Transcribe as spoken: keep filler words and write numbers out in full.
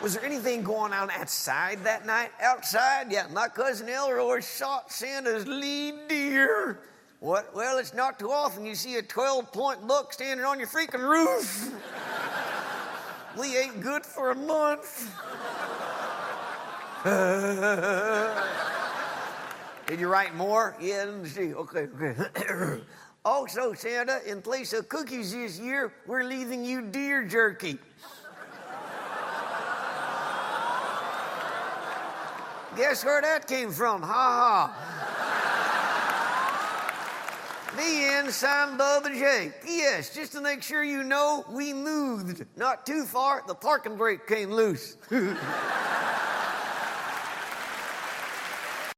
Was there anything going on outside that night? Outside? Yeah, my cousin Elroy shot Santa's lead deer. What? Well, it's not too often you see a twelve-point buck standing on your freaking roof. We ate good for a month. Did you write more? Yeah, let me see. Okay, okay. Also, Santa, in place of cookies this year, we're leaving you deer jerky. Guess where that came from? Ha ha. The end, signed Bubba J. P S. Just to make sure you know, we moved. Not too far, the parking brake came loose.